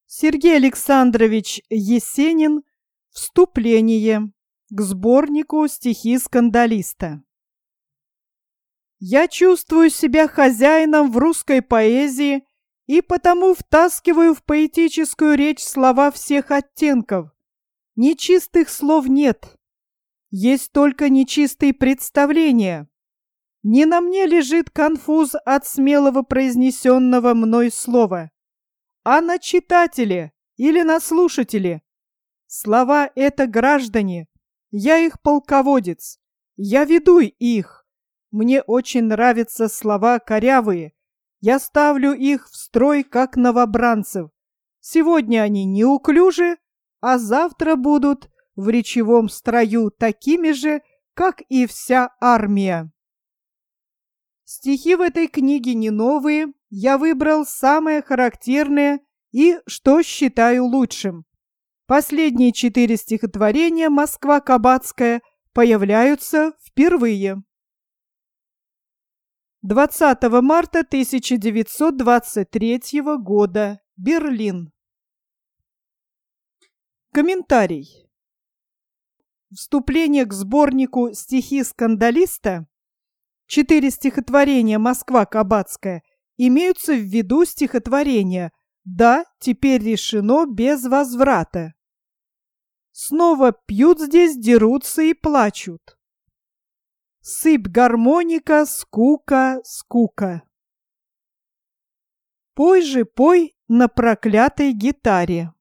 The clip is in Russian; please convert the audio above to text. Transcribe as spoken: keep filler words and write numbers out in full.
Сергей Александрович Есенин. Вступление к сборнику «Стихи скандалиста». Я чувствую себя хозяином в русской поэзии и потому втаскиваю в поэтическую речь слова всех оттенков. Нечистых слов нет, есть только нечистые представления. Не на мне лежит конфуз от смелого произнесенного мной слова, а на читателе или на слушателе. Слова — это граждане, я их полководец, я веду их. Мне очень нравятся слова корявые, я ставлю их в строй, как новобранцев. Сегодня они неуклюжи, а завтра будут в речевом строю такими же, как и вся армия. Стихи в этой книге не новые, я выбрал самое характерное и что считаю лучшим. Последние четыре стихотворения «Москва-Кабацкая» появляются впервые. двадцатого марта тысяча девятьсот двадцать третьего года. Берлин. Комментарий. Вступление к сборнику «Стихи скандалиста». Четыре стихотворения «Москва-Кабацкая» имеются в виду стихотворения «Да, теперь решено без возврата». Снова пьют здесь, дерутся и плачут. Сыпь гармоника, скука, скука. Пой же, пой на проклятой гитаре.